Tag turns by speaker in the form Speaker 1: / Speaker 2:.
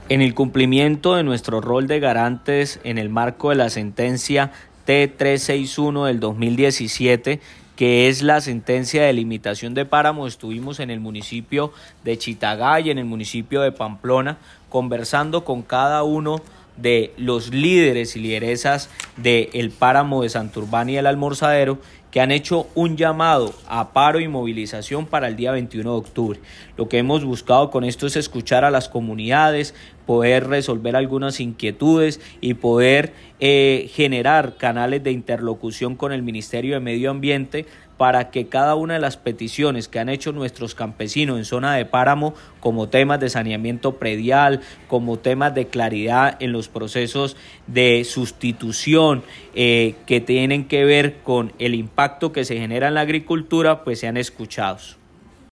Speaker 1: En el cumplimiento de nuestro rol de garantes en el marco de la sentencia T361 del 2017, que es la sentencia de limitación de páramo, estuvimos en el municipio de Chitagá y en el municipio de Pamplona conversando con cada uno de los líderes y lideresas del páramo de Santurbán y el Almorzadero, que han hecho un llamado a paro y movilización para el día 21 de octubre. Lo que hemos buscado con esto es escuchar a las comunidades, poder resolver algunas inquietudes y poder generar canales de interlocución con el Ministerio de Medio Ambiente para que cada una de las peticiones que han hecho nuestros campesinos en zona de páramo, como temas de saneamiento predial, como temas de claridad en los procesos de sustitución que tienen que ver con el impacto que se genera en la agricultura, pues sean escuchados.